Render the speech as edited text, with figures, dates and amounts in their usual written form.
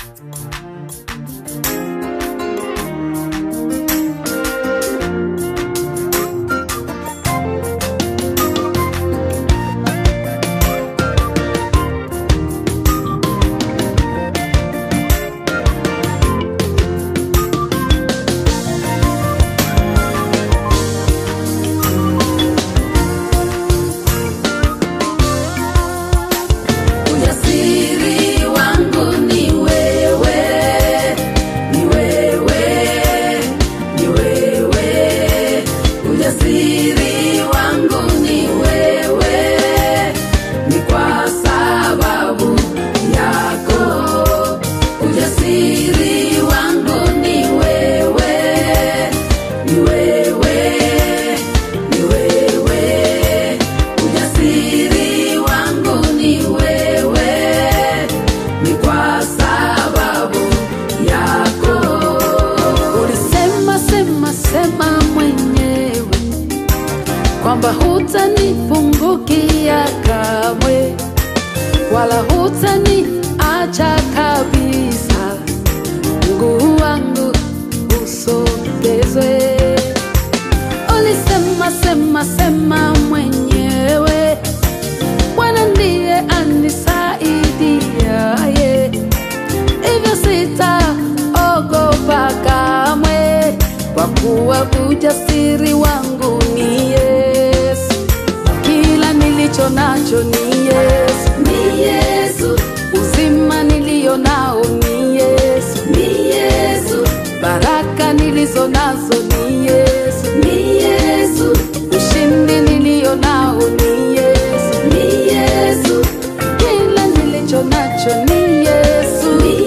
kwamba hutanipungukia kamwe, wala hutaniacha kabisa. Mungu wangu usogezwe. Ulisema sema mwenyewe, Bwana ndiye anisaidiaye, hivyo sitaogopa kamwe, kwa kuwa ujasiri wangu ni Yesu. Kila nilicho nacho ni Yesu, ni Yesu. Uzima nilio nao ni Yesu, ni Yesu. Baraka nilizo nazo ni Yesu, ni Yesu. Ushindi nilio nao ni Yesu, ni Yesu. Kila nilicho nacho ni Yesu, ni